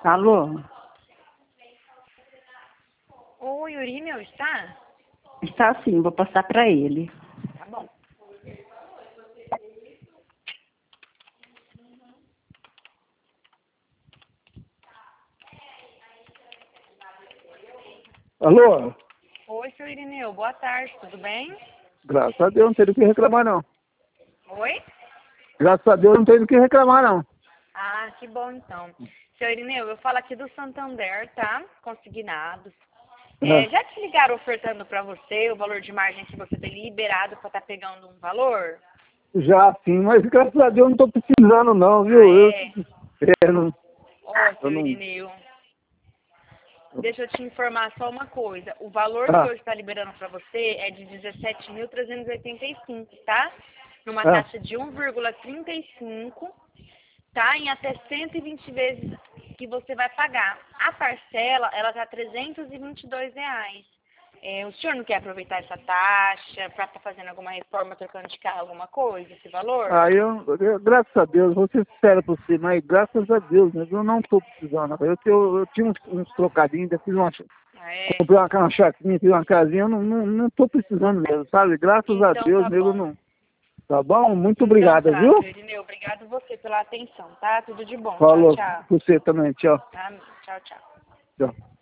Alô? Oi, Yuri, está? Está sim, vou passar para ele. Tá bom. Alô? Oi, seu Irineu, boa tarde, tudo bem? Graças a Deus não tem do que reclamar, não. Oi? Graças a Deus não tem do que reclamar, não. Ah, que bom então. Seu Irineu, eu falo aqui do Santander, tá? Consignados. Já te ligaram ofertando para você o valor de margem que você tem liberado para estar pegando um valor? Já sim, mas graças a Deus não tô precisando, não, viu? Ah, é? Eu não... Ó, Eu seu não... Irineu, deixa eu te informar só uma coisa. O valor que Ah, hoje está liberando para você é de 17.385, tá? Numa ah. taxa de 1,35, tá? Em até 120 vezes que você vai pagar. A parcela, ela tá R$ 322. O senhor não quer aproveitar essa taxa para estar fazendo alguma reforma, trocando de carro, alguma coisa, esse valor? Graças a Deus, vou ser sincero pra você, mas graças a Deus, mas eu não tô precisando. Eu tinha uns trocadinhos, ainda fiz Ah, é? comprei uma chacrinha, fiz uma casinha, eu não tô precisando mesmo, sabe? Graças a Então Deus tá mesmo, bom. não. Tá bom? Muito Então obrigado, tá, viu? seu Irineu. Obrigado você pela atenção, tá? Tudo de bom. Tchau, Falou tchau. pra você também, tchau. Tá? Tchau, tchau. Tchau.